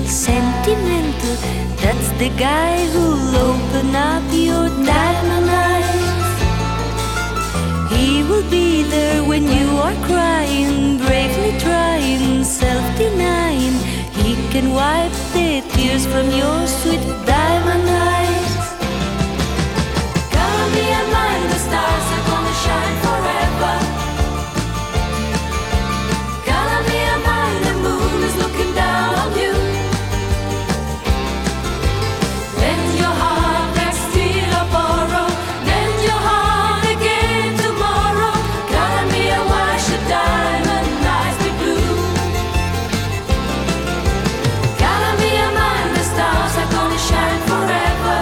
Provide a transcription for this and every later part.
sentimental. That's the guy who'll open up your diamond eyes. He will be there when you are crying, bravely trying, self-denying. He can wipe the tears from your sweet diamond eyes. Color me and mine, the stars are gonna shine forever. Color me and mine, the moon is looking down on you. Lend your heart, back, steal or borrow. Lend your heart again tomorrow. Color me and why should diamond eyes be blue? Color me and mine, the stars are gonna shine forever.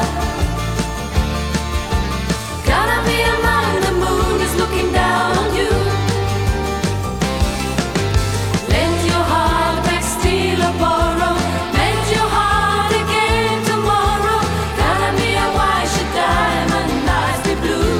Color me and mine, the moon is looking down on you. Lend your heart back, steal or borrow. Lend your heart again tomorrow. Color me and why should diamond eyes be blue?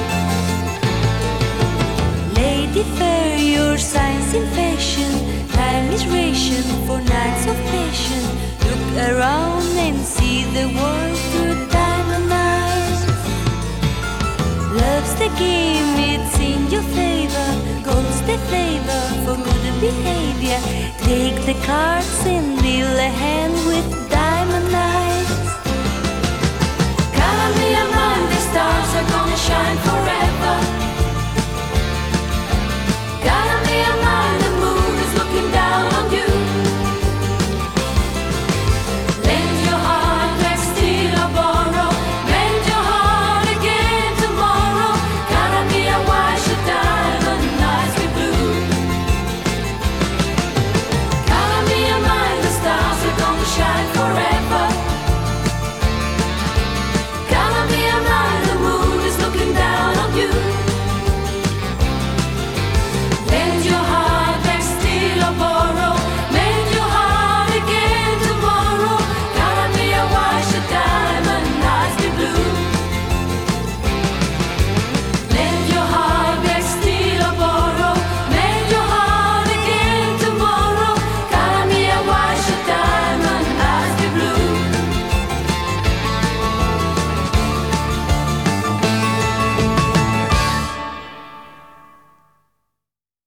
Lady fair, your signs in fashion, time is ration for nights of passion. Look around and see the world through diamond eyes. Love's the game, it's in your favor. Gold's the flavor for good behavior. Take the cards and deal ahead.